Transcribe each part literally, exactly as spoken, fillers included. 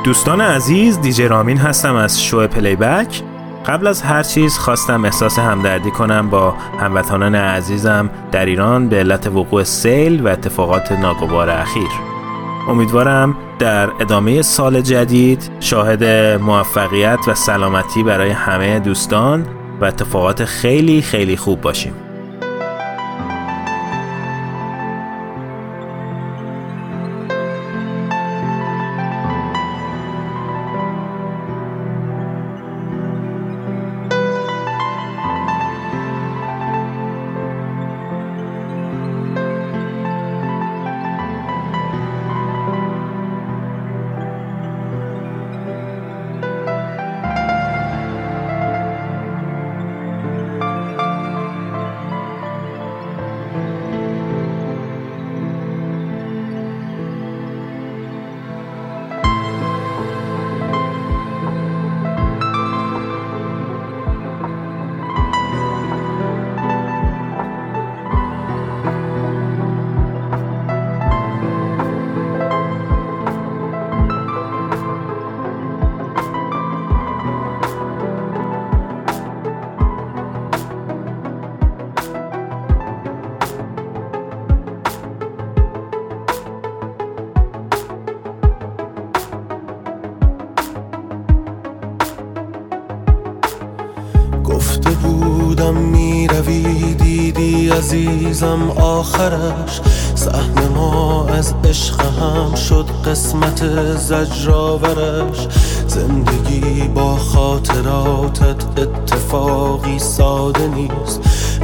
دوستان عزیز، دیجی رامین هستم از شو پلی بک. قبل از هر چیز خواستم احساس همدردی کنم با هموطنان عزیزم در ایران به علت وقوع سیل و اتفاقات ناگوار اخیر. امیدوارم در ادامه سال جدید شاهد موفقیت و سلامتی برای همه دوستان و اتفاقات خیلی خیلی خوب باشیم. گفته بودم میروی، دیدی عزیزم آخرش. صحن ما از عشق هم شد قسمت زجرآورش. زندگی با خاطراتت اتفاقی ساده نیست.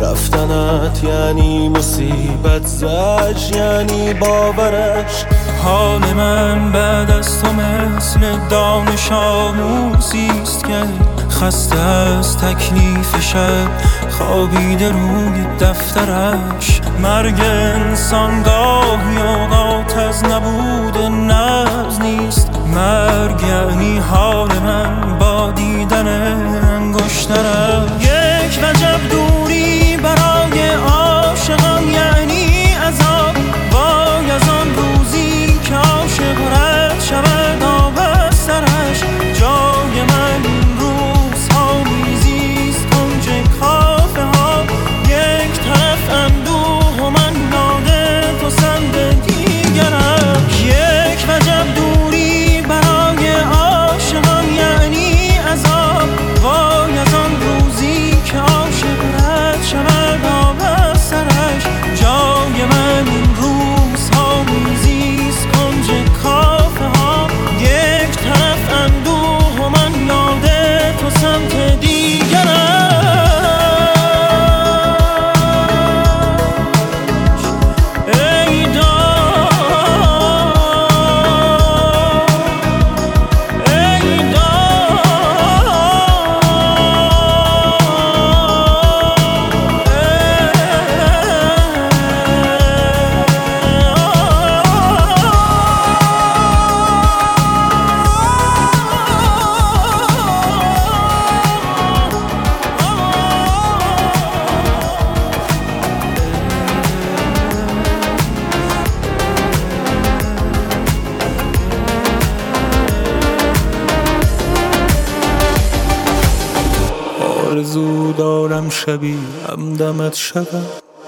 رفتنت یعنی مصیبت، زج یعنی باورش. حال من بعد از تو مثل دانش آموزیست که خسته از تکلیف شب خوابیده روی دفترش. مرگ انسان گاهی اوقات از نبود نبض نیست. مرگ یعنی حال من با دیدن انگشترش. یک وجب دوری برای عاشقان یعنی عذاب. وای از آن روزی که عاشق رد شود آب از سرش. جای من این روزها میزیست کنج کافه ها. یک طرف اندوه و من یاد تو سمت دیگرم. یک وجب دوری برای عاشقان یعنی عذاب. وای از آن روزی که عاشق رد شود آب از سرش. جای من این روزها میزیست کنج کافه ها. یک طرف اندوه و من یاد تو سمت دیگرم. ای داد ای آرزو دارم شبی همدمت شدم.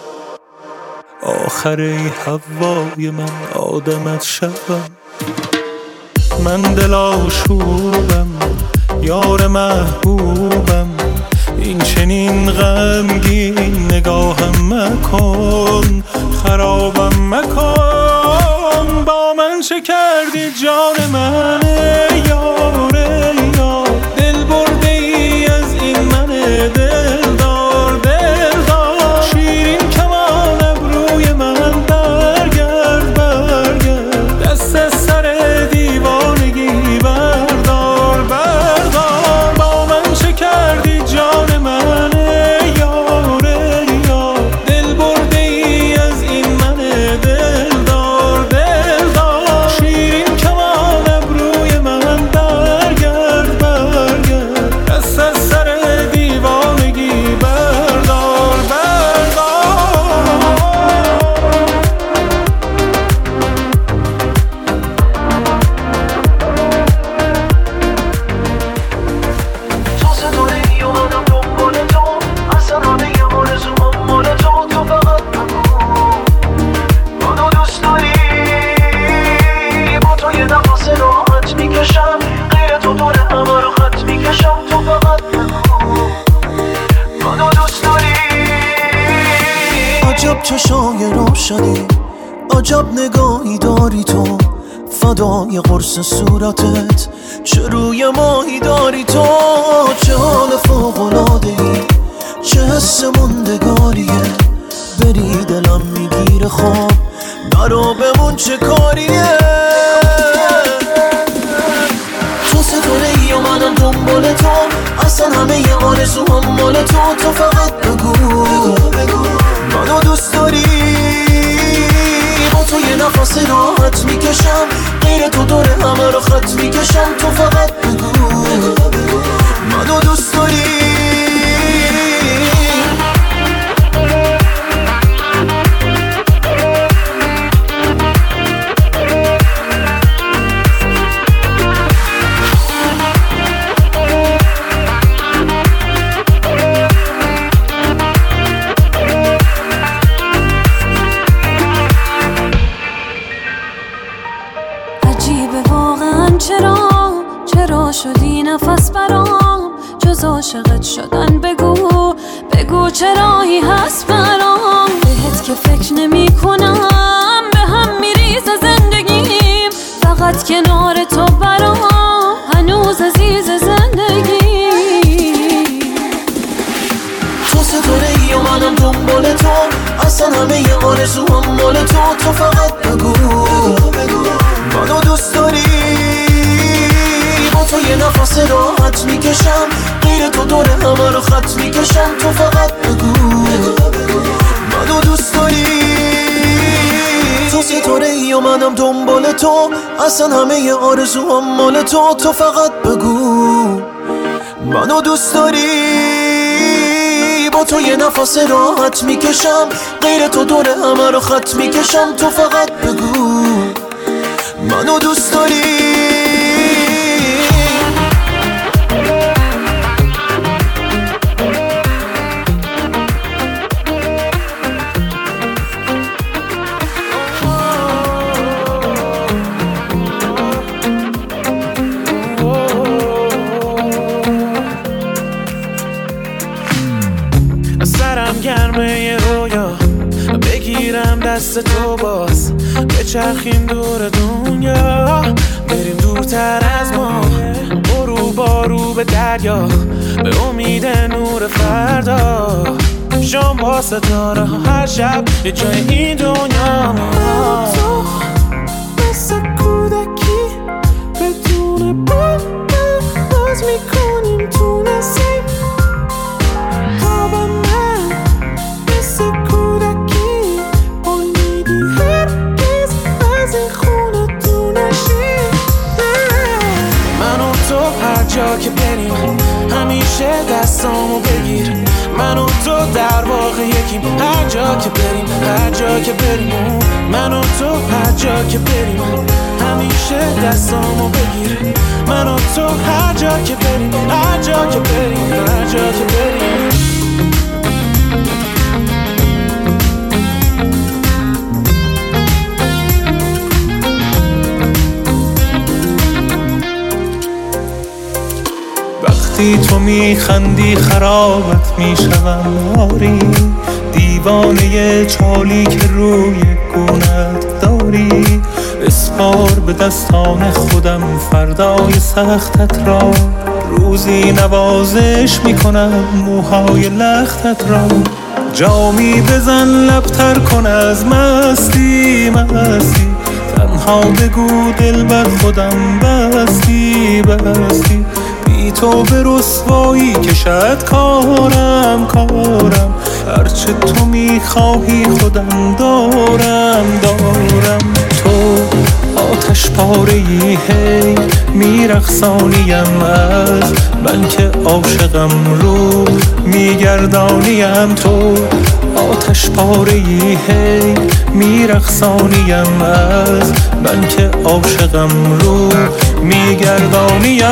آخر ای هوای من آدمت شدم. من دل آشوبم، یار محبوبم. این چنین غمگین نگاهم مکن، خرابم مکن. با من چه کردی جان من یار یار؟ دل برده ای از این من دلدار دلدار. شیرین کمان ابروی من برگرد برگرد. دست از سر دیوانگی بردار بردار. با من چه کردی جان من یار یار؟ دل برده ای از این من دلدار دلدار. شیرین کمان ابروی عجب چشای روشنی، عجب نگاهی داری تو، فدای قرص صورتت، چه روی ماهی داری تو، چه حال فوق‌العاده‌ای، چه حس موندگاریه، بری دلم میگیره خواب، برو بمون چه کاریه. تو ستاره‌ای و منم دنبال تو، اصلا همه ی آرزو هم مال تو، تو فقط بگو منو دوست داری، با تو یه نفس راحت میکشم، غیر تو دور همه رو خط میکشم، تو فقط بگو منو دوست داری. چرا چرا شدی نفس برام، جز عاشقت شدن بگو بگو چرایی هست برام، بهت که فکر نمی کنم به هم میریزه زندگیم، فقط کنار تو برام هنوز عزیز زندگی. تو ستاره‌ای و منم دنبال تو، اصلا همه ی آرزو هم مال تو، تو فقط بگو منو دوست داری، با تو یه نفس راحت میکشم، غیر تو دور همه رو خط میکشم، تو فقط بگو منو دوست داری. تو ستاره‌ای و منم دنبال تو، اصلا همه ی آرزو هم مال تو، تو فقط بگو منو دوست داری، با تو یه نفس راحت میکشم، غیر تو دور همه رو خط میکشم، تو فقط بگو منو دوست داری. سرم گرمه رویا، بگیرم دست تو باز، بچرخیم دور دنیا، بریم دورتر از ما، برو بارو به دریا، به امید نور فردا، شام با ستاره هر شب یه جای این دنیا. تو مثل کودکی بدون بال باز میکنیم تو نسیم، جا که بریم همیشه دستامو بگیر، من و تو در واقع یکیم، هر جا که بریم هر جا که بریم، من و تو هر جا که بریم همیشه دستامو بگیر، من و تو هر جا که بریم هر جا که بریم هر جا که بریم. وقتی تو میخندی خرابت میشوم آری، دیوانه چالی که روی گونت داری، اسپار به دستان خودم فردای سختت را، روزی نوازش میکنم موهای لختت را، جامی بزن لبتر کن از مستی مستی، تنها بگو دل بر خودم بستی بستی، بی تو به رسوایی کشد کارم کارم، هرچه تو میخواهی خودم دارم دارم. تو آتش پاره‌ای هی میرقصانیم، از من که عاشقم رو میگردانیم، تو آتش پاره‌ای هی میرقصانیم، از من که عاشقم رو میگردانیم.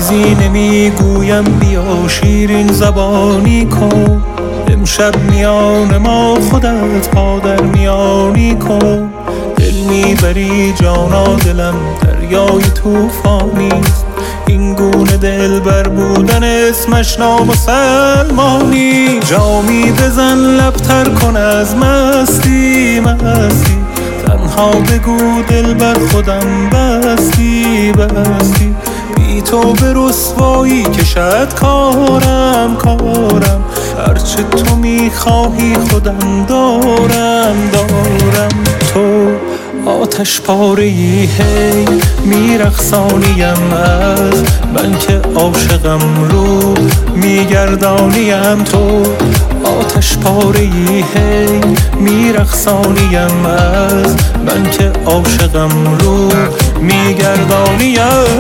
چیزی نمیگویم بیا شیرین زبانی کن امشب میان ما خودت پا در میانی کن دل میبری جانا دلم دریای توفانیست این گونه دل بر بودن اسمش نامسلمانی جامی بزن لبتر کن از مستی مستی تنها بگو دل بر خودم بستی بستی بی تو به رسوایی کشد کارم کارم هرچه تو میخواهی خودم دارم دارم تو آتش پاره‌ای هی میرقصانیم از من که عاشقم رو میگردانیم تو آتش پاره‌ای هی میرقصانیم از من که عاشقم رو میگردانیم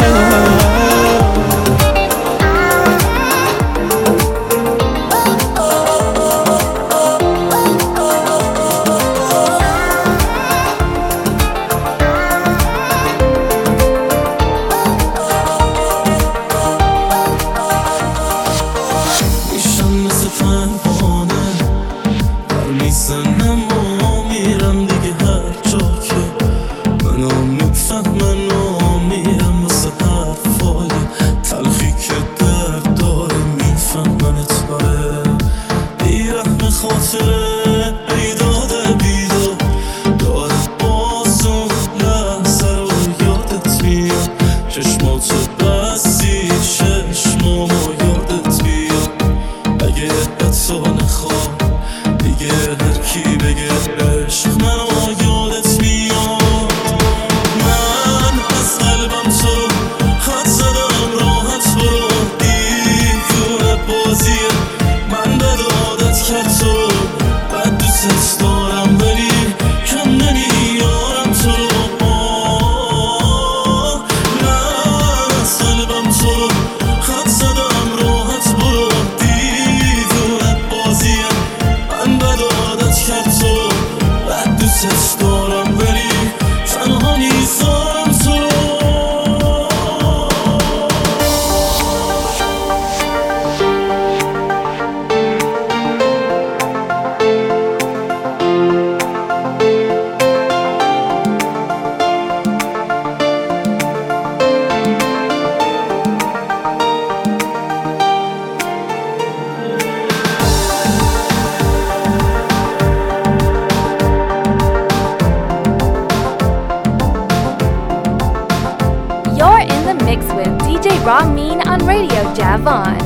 Ramin on Radio Javon.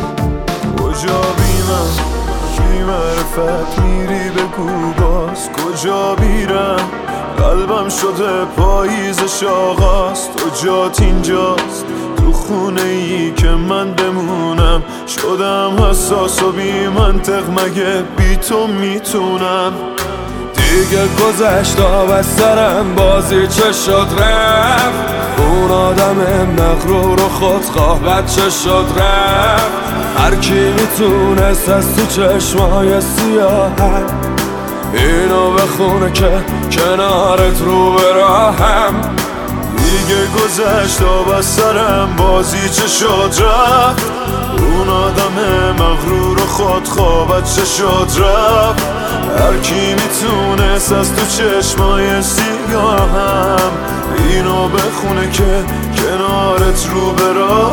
کجا بیمم کی معرفت میری بگو باز کجا بیرم قلبم شده پاییزش آغاز تو جات اینجاست تو خونه ای که من بمونم شدم حساس و بی منطق مگه بی تو میتونم دیگه گذشت آب از سرم بازی چه شد رفت اون آدم مغرور و خودخواه بچه شد رفت هر کی میتونست از تو چشمای سیاهم اینو بخونه که کنارت رو به راهم دیگه گذشت آب از سرم بازی چه شد رفت اون آدم مغرور و خودخواه بچه شد رفت هر کی میتونست از تو چشمای سیاهم اینو بخونه که کنارت رو به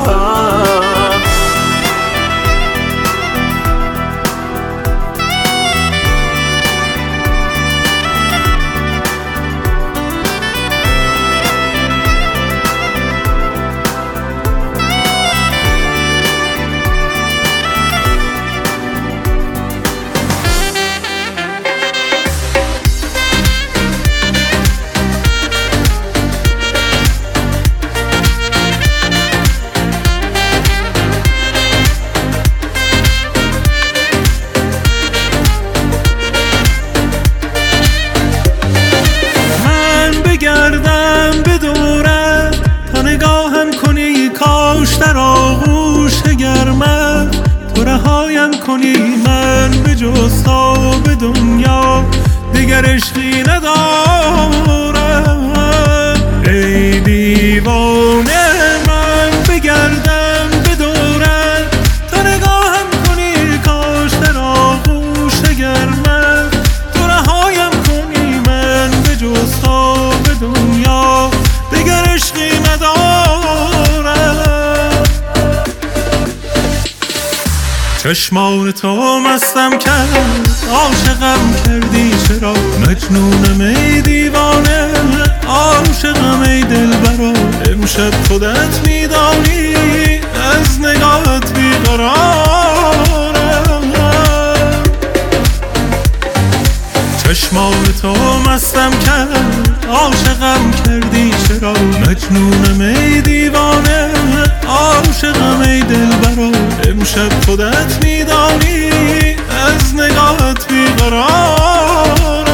راهم در آغوش گرمت تو رهایم کنی من به جز تو به دنیا دیگر عشقی ندارم ای دیوانه من بگردم چشمان تو مستم کرد، عاشقم کردی چرا؟ مجنونم ای دیوانه، عاشقم ای دلبرا. امشب خودت میدانی از نگاهت بیقرارم. چشمان تو مستم کرد، عاشقم کردی چرا؟ مجنونم ای دیوانه، عاشقم ای دلبرا. امشب خودت میدانی از نگاهت بیقرارم.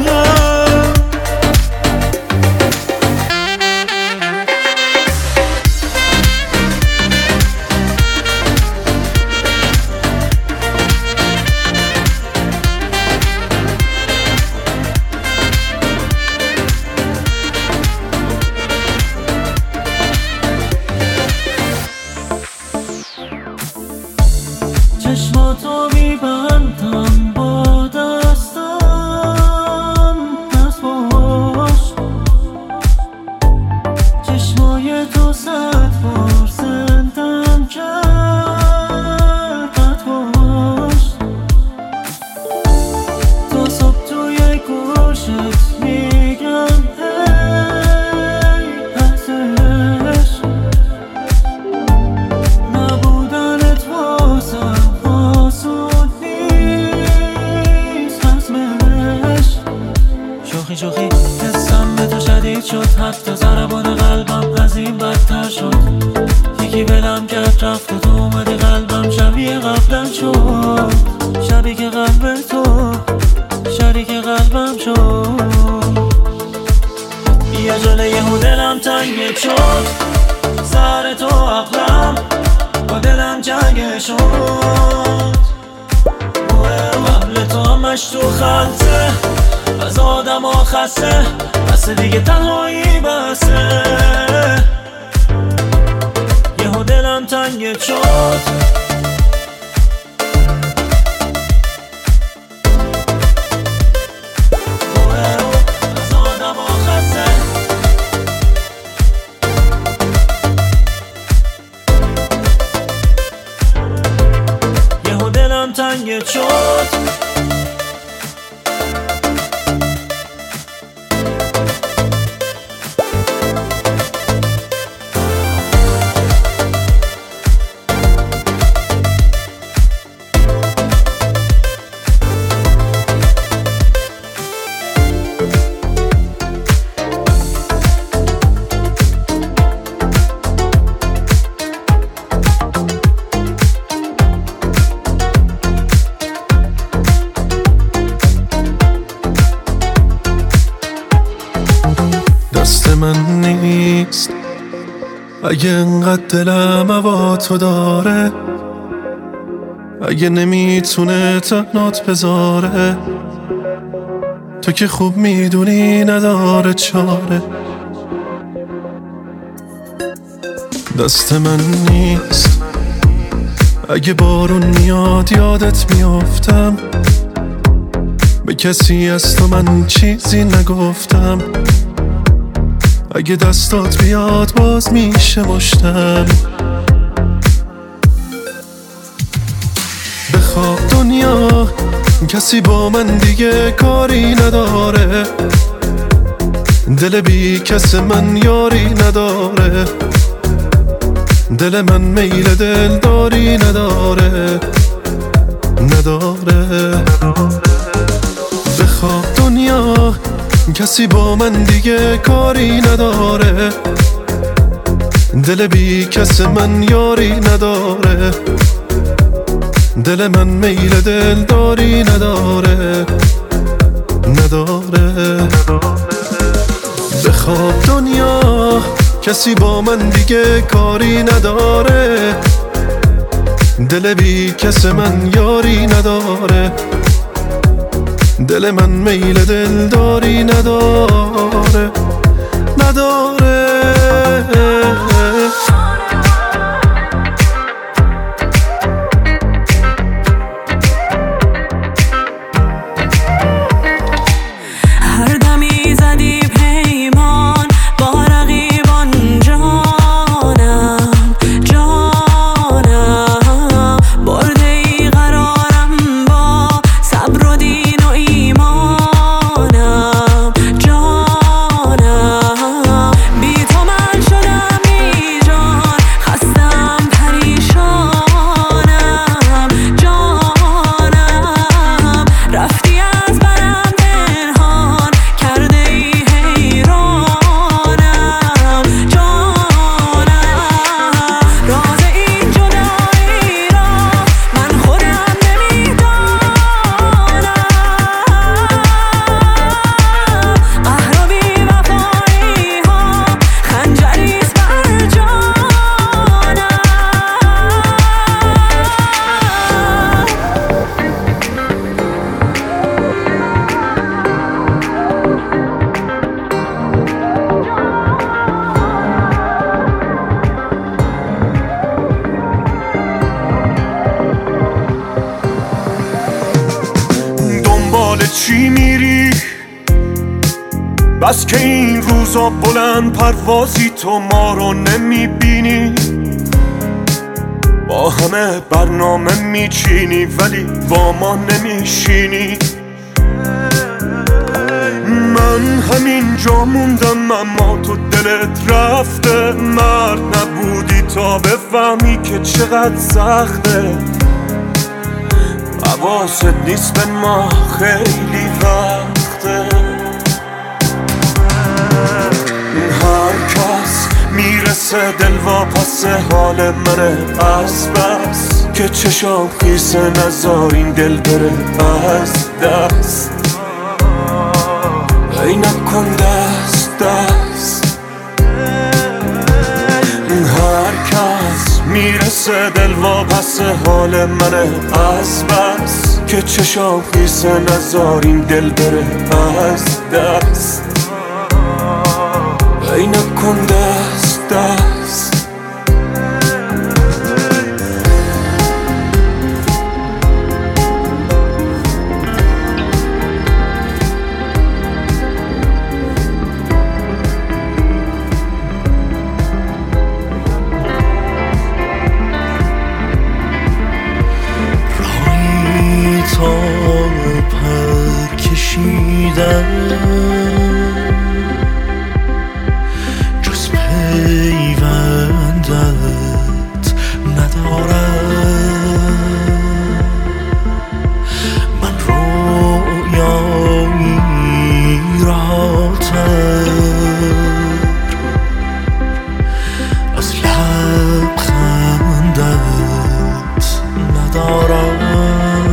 چشماتو میبندم با دستم، دست باش. چشمای تو صد بار زندم کرد، بد باش. تا صبح توی گوشت میگم ای ازش، نبودنت واسم آسون نیست حزمش. شوخی شوخی حسم به تو شدید شد، حتی ضربان قلبم از این بدتر شد. یکی بلم کرد رفت و تو اومدی قلبم شبیه قبلم شد. شبیه که قلب تو شریک قلبم شد. بیا جلوی یهو دلم تنگ شد، سر تو عقلم با دلم جنگ شد. قبل تو همش تو خلطه، از آدم ها خسته، بس دیگه تنهایی بسه. یهو دلم تنگ شد، از آدم ها خسته. یهو دلم تنگ شد. دست من نیست اگه انقدر دلم هوا تو داره، اگه نمیتونه تنات بذاره. تو که خوب میدونی نداره چاره. دست من نیست اگه بارون میاد یادت میافتم، به کسی از تو من چیزی نگفتم. اگه دستات بیاد باز میشه مشتم. بخواب دنیا کسی با من دیگه کاری نداره، دل بی کس من یاری نداره. دل من میل دلداری نداره، نداره. بخواب دنیا کسی با من دیگه کاری نداره، دل بی کس من یاری نداره. دل من میل دلداری نداره، نداره. بخواب دنیا کسی با من دیگه کاری نداره، دل بی کس من یاری نداره. دل من میل دلداری نداره، نداره. هر دمی زدی پیمان با رقیبان، جانم جانم برده ای چی میری؟ بس که این روزا بلند پروازی تو ما رو نمیبینی، با همه برنامه میچینی ولی با ما نمیشینی. من همین جا موندم اما تو دلت رفته، مرد نبودی تا بفهمی که چقدر سخته. حواست نیست به ما خیلی وقته. هر کس میرسه دل واپس حال منه، از بس که چشام خیسه نذار این دل بره از دست. ای نکن دست دست. هر کس میرسه دل واپس حال منه، از بس که چشام خیسه نذار این دل بره از دست. ای نکن دست دست. راهی تا پر کشیدم پیوندت ندارم. من رویایی راتر از لبخندت ندارم.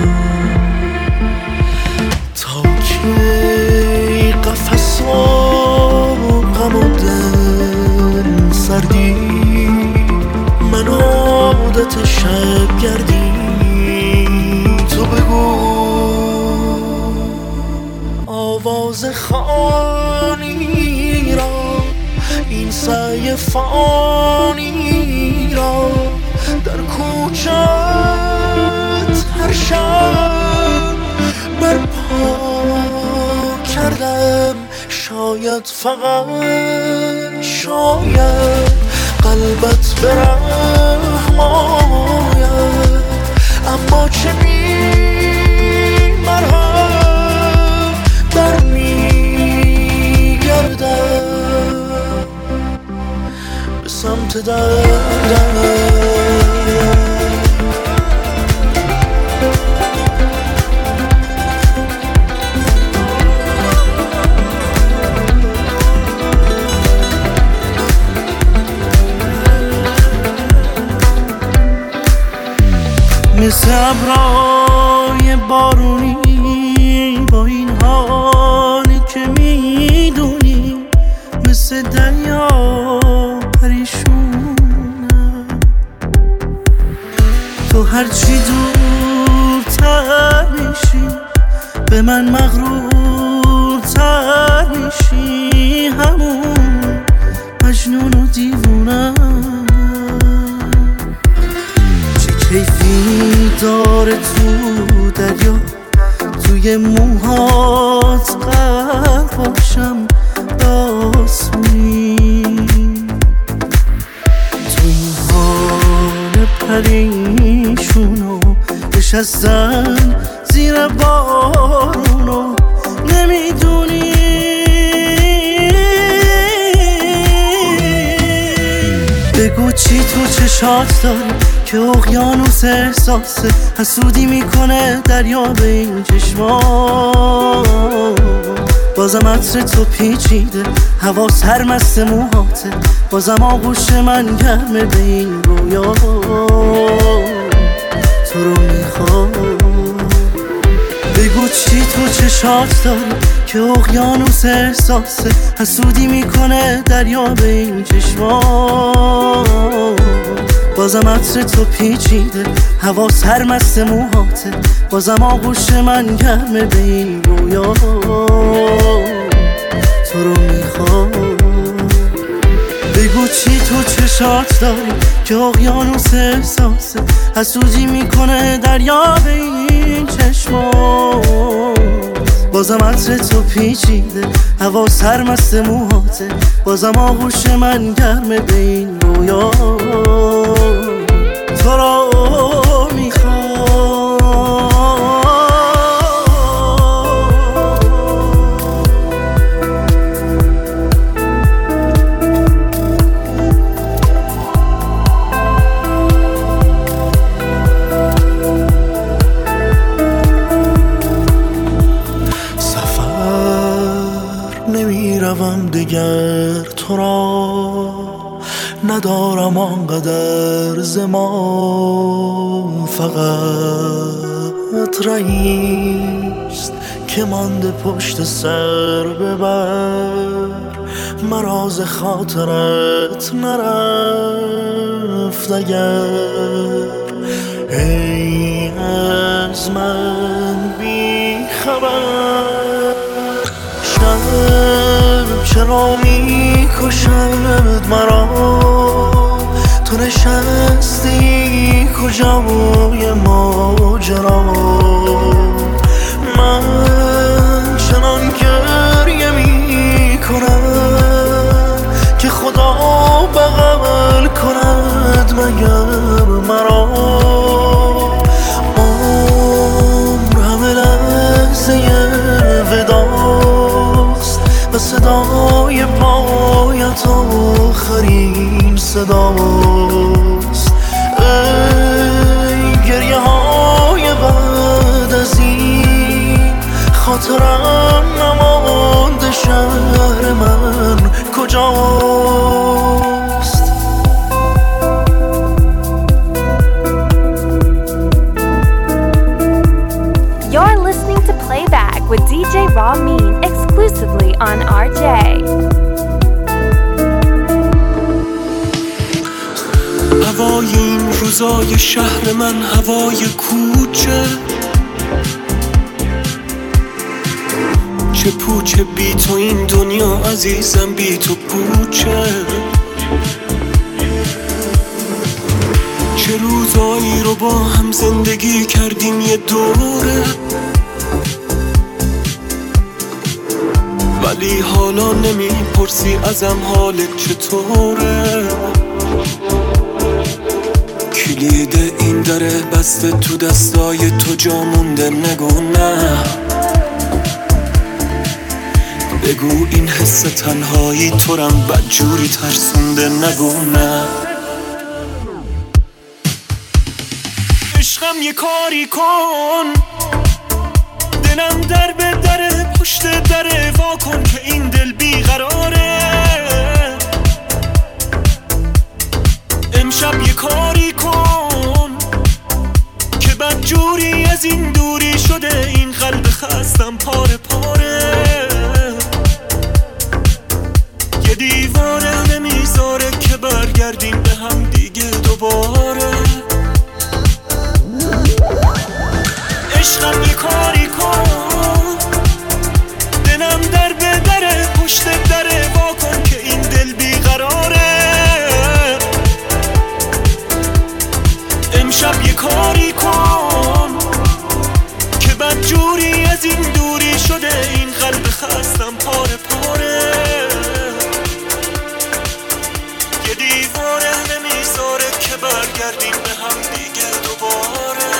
تا کی قفص و غم و دل سردی، من عادت شب گردی. تو بگو آواز خانی را، این سعی فانی را در کوچت هر شب برپا کردم. شاید فقط شاید قلبت برحم آید، اما چه بی مرهم برمیگردم به سمت دردم. مثل ابرای بارونی با این حالی که میدونی، مثل دریا پریشونم. تو هرچی دورتر میشی به من مغرورتر میشی، همون مجنون و دیوونم. کیفی داره تو دریا، توی موهات غرق باشم داسونی. تو این حال پریشونو نشستم زیر بارونو نمیدونی. بگو چی تو چشات داری که اقیانوس احساسه، حسودی میکنه دریا به این چشما. بازم عطر تو پیچیده، هوا سرمست موهاته، بازم آغوش من گرمه به این رویا. تو رو میخوام. بگو چی تو چشات داری که اقیانوس احساسه، حسودی میکنه دریا به این چشما. بازم عطر تو پیچیده، هوا سرمست موهاته، بازم آغوش من گرمه به این رویا. تو رو میخوام. بگو چی تو چشات داری که اقیانوس احساسه، حسودی میکنه دریا به این چشما. بازم عطر تو پیچیده، هوا سرمست موهاته، بازم آغوش من گرمه به این رویا. تو را میخوام نمیروم دیگر، تو را ندارم آنقدر زمان، فقط رئیست که مانده پشت سر ببر، مراز خاطرت نرفت اگر، ای از من بی خبر. شب چرا می کشد مرا، تو نشستی کجای ماجرا، من چنان گریه می کنم که خدا بغل کند مگر مرا. عمر همه لحظه وداست و صدای پایت آخرین صداست. ای گریه های بعد از این، خاطرم نمانده شهر من کجاست. You're listening to Playback with دی جی Ramin exclusively on آر جی. هوای این روزای شهر من، هوای کوچه، چه پوچه بی تو این دنیا عزیزم، بی تو پوچه. چه روزایی رو با هم زندگی کردیم یه دوره، ولی حالا نمیپرسی ازم حالت چطوره. کلید این دره بسته تو دستای تو، جا مونده نگو نه، بگو این حس تنهایی تو رم بدجوری ترسونده نگو نه. عشقم یه کاری کن، دلم در به دره پشت دره وا کن که این دل بیقراره. امشب یه کاری کن که بدجوری از این دوری شده، این قلب خستم پاره پاره. یه دیواره نمیذاره که برگردیم به هم دیگه دوباره. عشقم یه کاری کن، دلم در به دره پشت دره وا کن که این دل بیقراره. امشب یه کاری کن که بدجوری از این دوری شده، این قلب خستم پاره پاره. یه دیواره نمیذاره که برگردیم به هم دیگه دوباره.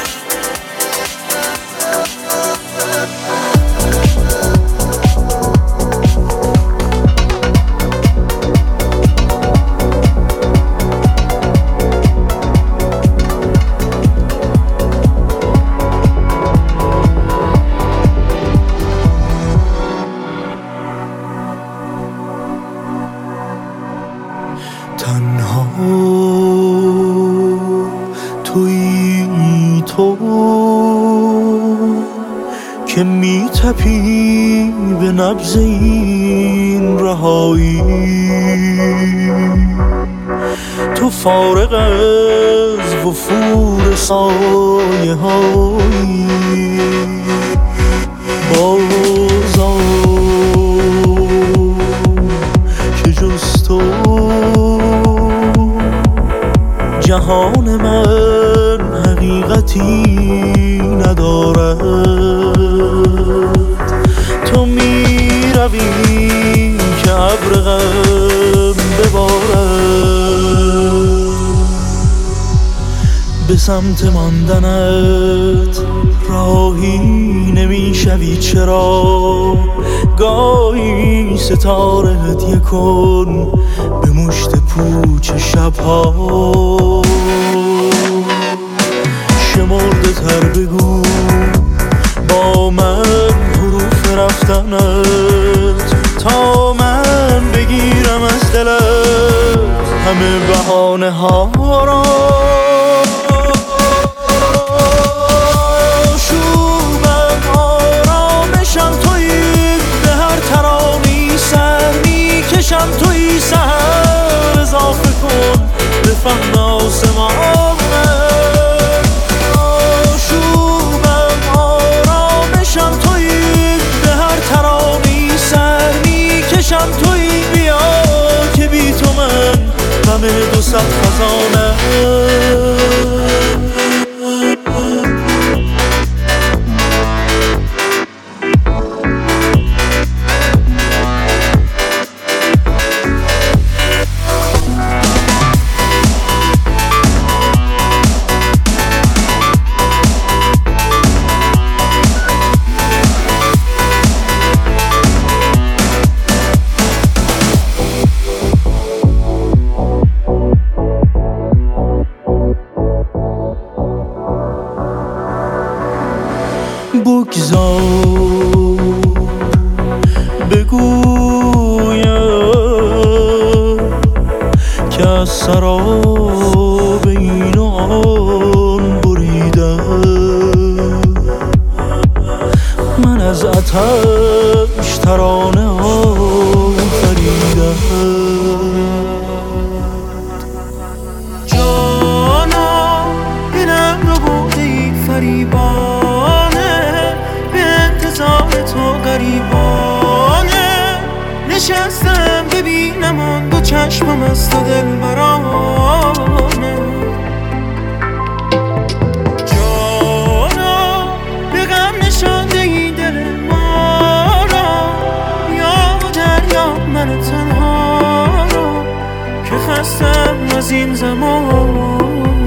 تنها تویی تو که میتپی به نبض این رهایی، تو فارغ از وفور سایه هایی، بازم که جز تو جهان من حقیقتی ندارد. شبی که ابر غم ببارد به سمت ماندنت راهی نمیشوی چرا گاهی ستاره هدیه کن به مشت پوچ شبها شمرده تر بگو با من حروف رفتنت تا من بگیرم از دلت همه بهانه ها را شومم آرامشم تویی به هر ترانی سر میکشم تویی سهر اضافه کن به فهم آسمانه کشم توی بیا که بی تو من همه دو صد خزانه بگذار بگویم که از سراب این و آن بریدم من از آتش ترانه آفریدم جانا اینم رو بودی فریبان تو غریبانه نشستم ببینم آن دو چشمم از تو دل برانه جانا به غم نشانده ای دل ما را یا دریا من تنها را که خستم از این زمان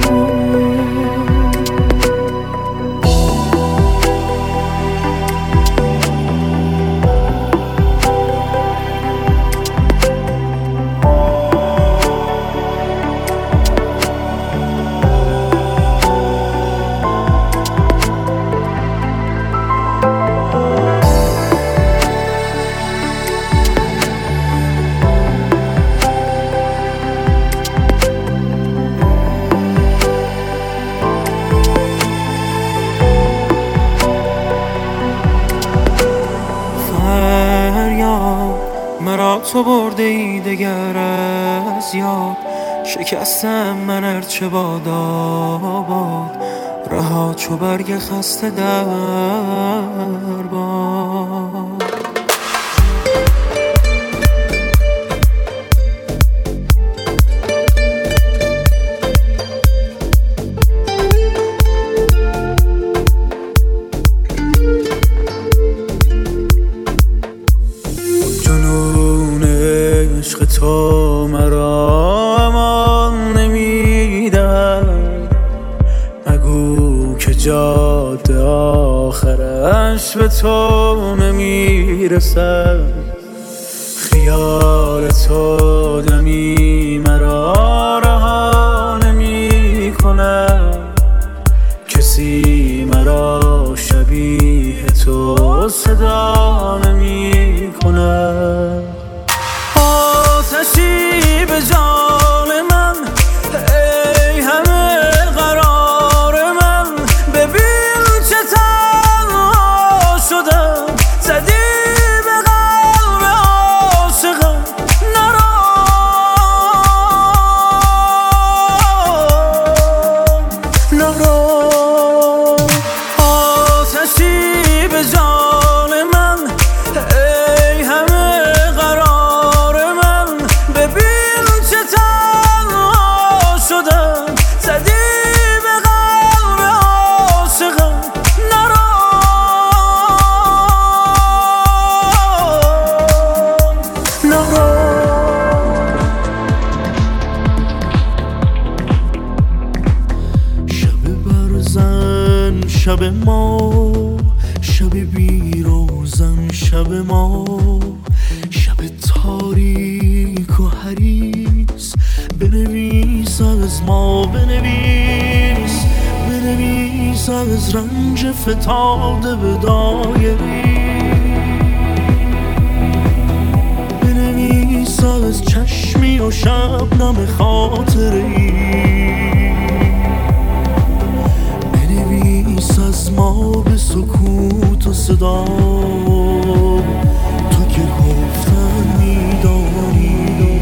تو برده ای دگر از یاد شکستم من ارچه باد آباد رها چو برگ خسته در باد تو مرا امان نمیدن مگو که جاده آخرش به تو نمیرسد خیال تو دمی مرا رها نمی کند کسی مرا شبیه تو صدا نمی کند آتشی به جان من ای همه قرار من ببین چه تنها شدم زدی به قلب عاشقم نرا شب ما، شب بیروزن شب ما، شب تاریک و حریص. بنویس از ما، بنویس بنویس از رنج فتاده به دایری، بنویس از چشمی و شبنم خاطری، بنویس از ما به سکوت و صدا، تو که گفتن میدانی.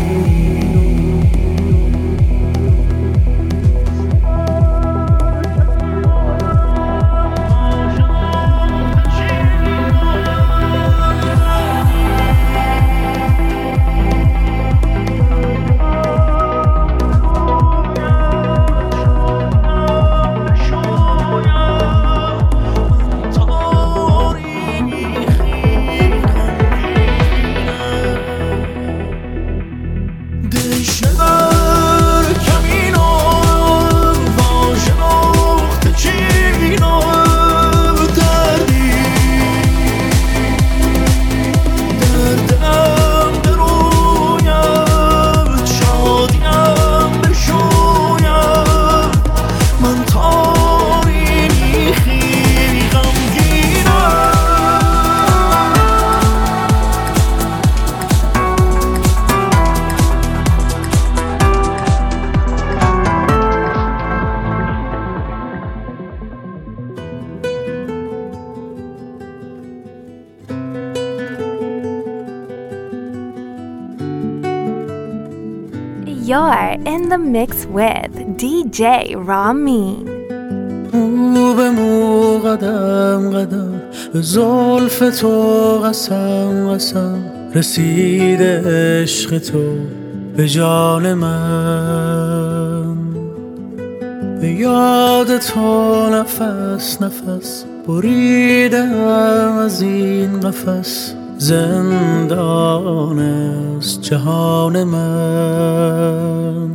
You're in the mix with D J Ramin. مو به مو قدم قدم به زلف تو قسم قسم، رسیده عشق تو به جان من، به یاد تو نفس نفس بریدم از این قفس، زندان است جهان من.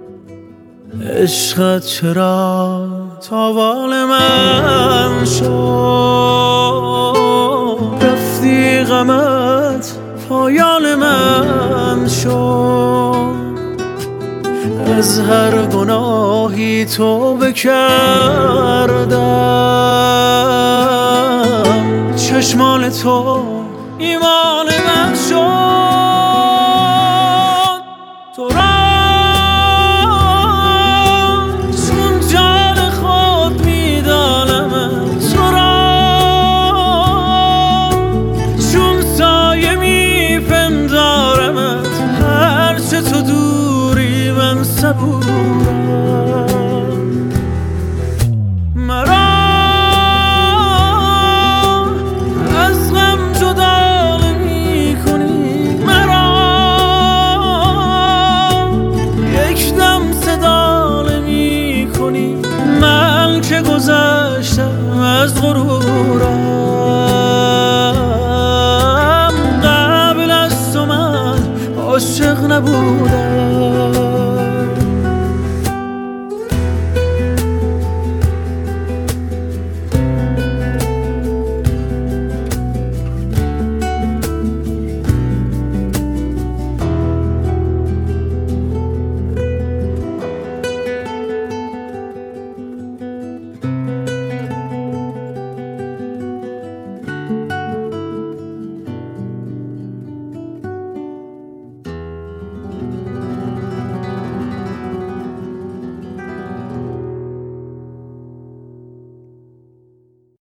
عشقت چرا تاوان من شد، رفتی غمت پایان من شد، از هر گناهی توبه کردم، چشمان تو ایمان من شد. تو را چون جان خود میدانم، تو را چون سایه میپندارمت، هرچه تو دوری من صبورم. مرا از غم جدا نمی‌کنی، مرا یک دم صدا نمی‌کنی، من که گذشتم از غرورم، قبل از تو من عاشق نبودم.